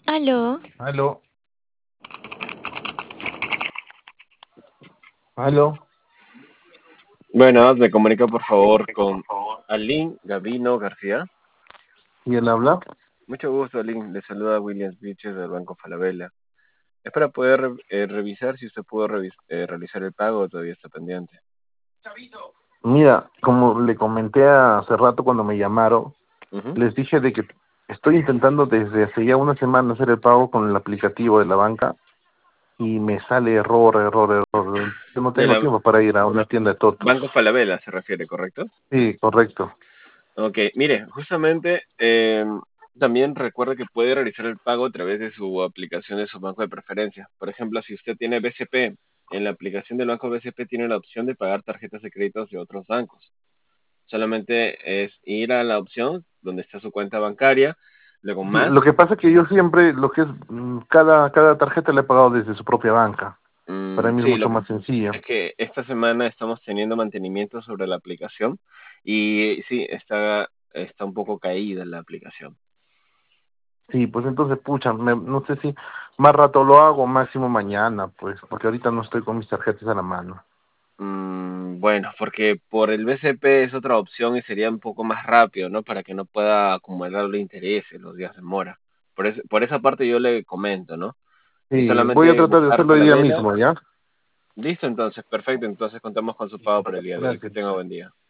Aló, Aló, aló. Buenas, me comunica por favor con Alin Gavino García. ¿Y él habla? Mucho gusto, Alin. Le saluda Williams Viches del Banco Falabella. Es para poder revisar si usted pudo realizar el pago o todavía está pendiente. Mira, como le comenté hace rato cuando me llamaron, Ujú. les dije de que estoy intentando desde hace ya una semana hacer el pago con el aplicativo de la banca y me sale error, error, error. Yo no De tengo la tiempo para ir a una tienda de totos. Banco Falabella se refiere, ¿correcto? Sí, correcto. Ok, mire, justamente también recuerde que puede realizar el pago a través de su aplicación de su banco de preferencia. Por ejemplo, si usted tiene BCP, en la aplicación del banco BCP tiene la opción de pagar tarjetas de créditos de otros bancos. Solamente es ir a la opción donde está su cuenta bancaria, luego Sí, lo más. que pasa es que yo siempre, lo que es, cada tarjeta la he pagado desde su propia banca. Para mí es Sí, mucho lo que más sencillo. es que esta semana estamos teniendo mantenimiento sobre la aplicación y sí, está un poco caída la aplicación. Sí, pues entonces, pucha, no sé si más rato lo hago, máximo mañana, pues, porque ahorita no estoy con mis tarjetas a la mano. Bueno, porque por el BCP es otra opción y sería un poco más rápido, ¿no? Para que no pueda acumular los intereses, los días de mora. Por esa parte yo le comento, ¿no? Es Sí, voy a solamente tratar de buscar hacerlo hoy día Falabella. mismo, ¿ya? Listo, entonces, perfecto. Entonces contamos con su pago para el día de hoy. Que Gracias. tenga buen día.